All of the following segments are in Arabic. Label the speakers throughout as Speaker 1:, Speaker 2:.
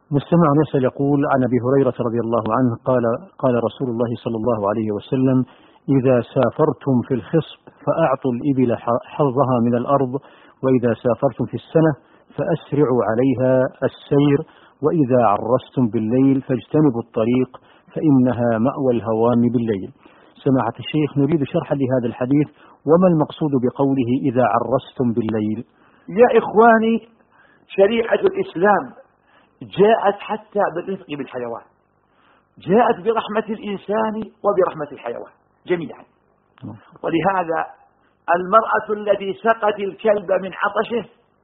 Speaker 1: مستمع يسأل يقول عن أبي هريرة رضي الله عنه قال رسول الله صلى الله عليه وسلم: إذا سافرتم في الخصب فأعطوا الإبل حظها من الأرض، وإذا سافرتم في السنة فأسرعوا عليها السير، وإذا عرستم بالليل فاجتنبوا الطريق فإنها مأوى الهوام بالليل. سماحة الشيخ، نريد شرحا لهذا الحديث، وما المقصود بقوله إذا عرستم بالليل؟
Speaker 2: يا إخواني، شريعة الإسلام جاءت حتى بالرفق بالحيوان، جاءت برحمة الإنسان وبرحمة الحيوان جميعا. ولهذا المرأة التي سقت الكلب من عطشه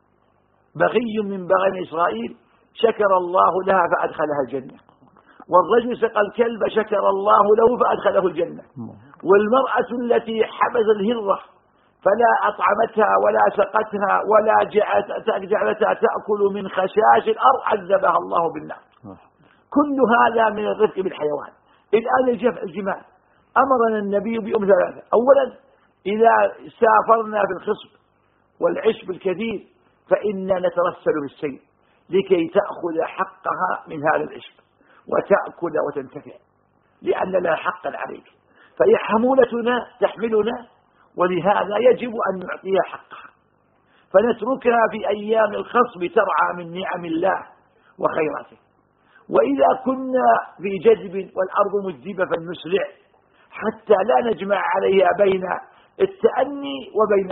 Speaker 2: بغي من بغي إسرائيل شكر الله لها فأدخلها الجنة، والرجل سقى الكلب شكر الله له فأدخله الجنة. والمرأة التي حبز الهرة فلا أطعمتها ولا سقتها ولا جعلتها تأكل من خشاش الأرض عذبها الله بالنار. كل هذا من الرفق بالحيوان. الآن الجماع أمرنا النبي بأمر ثلاثة: أولا، إذا سافرنا في الخصب والعشب الكثير فإننا نترسل بالسير لكي تأخذ حقها من هذا العشب وتأكل وتنتفع، لأن لها حقا عليك، فهي حمولتنا تحملنا، ولهذا يجب أن نعطيها حقها، فنتركها في أيام الخصب ترعى من نعم الله وخيراته. وإذا كنا في جذب والأرض مجدبة فلنسرع حتى لا نجمع عليها بين التأني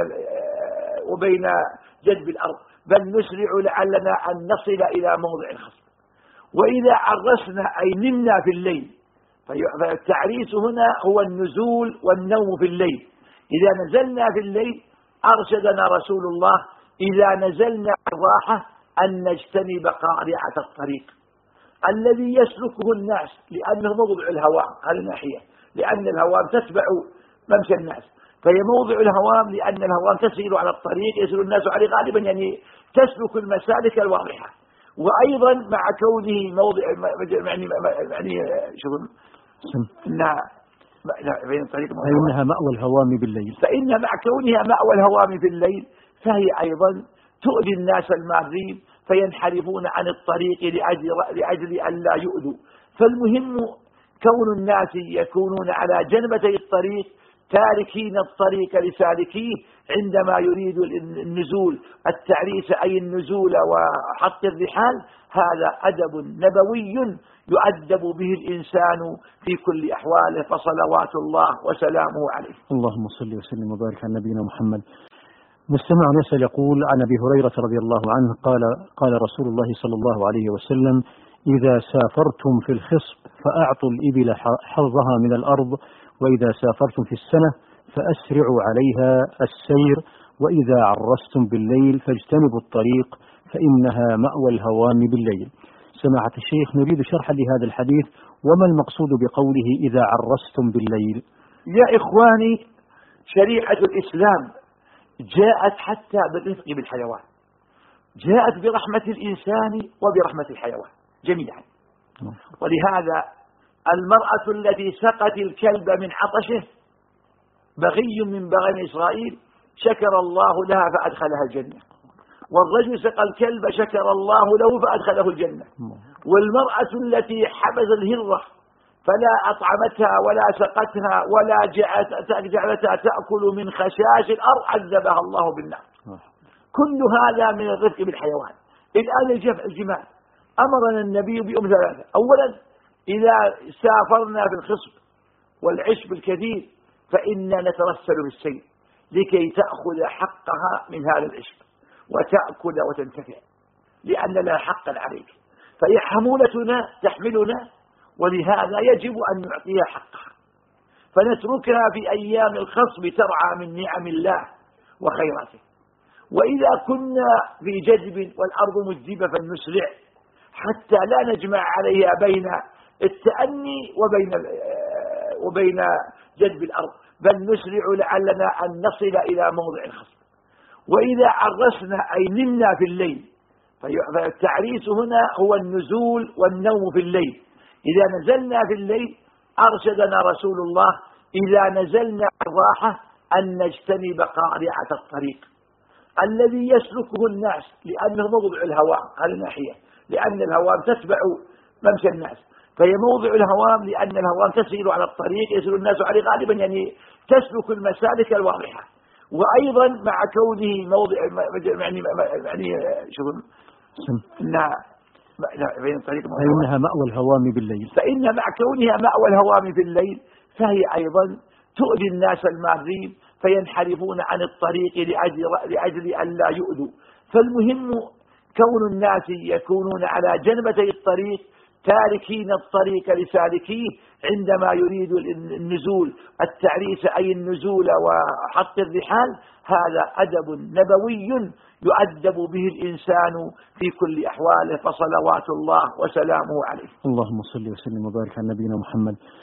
Speaker 2: وبين جذب الأرض، بل نسرع لعلنا أن نصل إلى موضع الخصب. وإذا عرسنا أي نمنا في الليل، فالتعريس هنا هو النزول والنوم في الليل. إذا نزلنا في الليل أرشدنا رسول الله إذا نزلنا الراحة أن نجتنب قارعة الطريق الذي يسلكه الناس، لأنه موضع الهوام، هذه الناحية، لأن الهوام تتبع ممشى الناس، فهي موضع الهوام، لأن الهوام تسير على الطريق يسير الناس عليه غالبا، يعني تسلك المسالك الواضحة. وأيضا مع كونه موضع
Speaker 1: فإنها مأوى الهوام بالليل،
Speaker 2: فإن مع كونها مأوى الهوام في الليل فهي أيضا تؤذي الناس المارين فينحرفون عن الطريق لأجل أن لا يؤذوا. فالمهم كون الناس يكونون على جنبتي الطريق تاركين الطريق لسالكيه عندما يريد النزول، التعريس أي النزول وحط الرحال، هذا أدب نبوي يؤدب به الإنسان في كل أحواله، فصلوات الله وسلامه عليه.
Speaker 1: اللهم صل وسلم وبارك على نبينا محمد. مستمع يسأل يقول عن أبي هريرة رضي الله عنه قال رسول الله صلى الله عليه وسلم: إذا سافرتم في الخصب فأعطوا الإبل حظها من الأرض، وإذا سافرتم في السنة فأسرعوا عليها السير، وإذا عرستم بالليل فاجتنبوا الطريق فإنها مأوى الهوام بالليل. سماحة الشيخ، نريد شرحا لهذا الحديث، وما المقصود بقوله إذا عرستم بالليل؟
Speaker 2: يا إخواني، شريعة الإسلام جاءت حتى بالرفق بالحيوان، جاءت برحمة الإنسان وبرحمة الحيوان جميعا. ولهذا المرأة التي سقت الكلب من عطشه بغي من بغي إسرائيل شكر الله لها فأدخلها الجنة، والرجل سقى الكلب شكر الله له فأدخله الجنة. والمرأة التي حبز الهرة فلا أطعمتها ولا سقتها ولا جعلتها تأكل من خشاش الأرض عذبها الله بالنار. كل هذا من الرفق بالحيوان. الآن الجماع أمرنا النبي بأمر ثلاثة: أولا، إذا سافرنا في الخصب والعشب الكثير فإننا نترسل بالسير لكي تأخذ حقها من هذا العشب وتأكل وتنتفع، لأن لها حقا عليك، فهي حمولتنا تحملنا، ولهذا يجب أن نعطيها حقها، فنتركها في أيام الخصب ترعى من نعم الله وخيراته. وإذا كنا في جذب والأرض مجدبة فلنسرع حتى لا نجمع عليها بين التأني وبين جذب الأرض، بل نسرع لعلنا أن نصل إلى موضع الخصب. وإذا عرسنا أي نمنا في الليل، فالتعريس هنا هو النزول والنوم في الليل. إذا نزلنا في الليل أرشدنا رسول الله إذا نزلنا الراحة أن نجتنب قارعة الطريق الذي يسلكه الناس، لأنه موضع الهوام، هذه الناحية، لأن الهوام تتبع ممشى الناس، فهي موضع الهوام لأن الهوام تسير على الطريق يسير الناس عليه غالبا، يعني تسلك المسالك الواضحة. وأيضا مع كونه موضع يعني شوف
Speaker 1: فإنها مأوى الهوام بالليل،
Speaker 2: فإن مع كونها مأوى الهوام بالليل فهي أيضا تؤذي الناس المارين فينحرفون عن الطريق لأجل أن لا يؤذوا. فالمهم كون الناس يكونون على جنبتي الطريق تاركين الطريق لسالكيه عندما يريد النزول التعريس أي النزول وحط الرحال، هذا أدب نبوي يؤدب به الإنسان في كل أحواله، فصلوات الله وسلامه عليه.
Speaker 1: اللهم صل وسلم وبارك على نبينا محمد.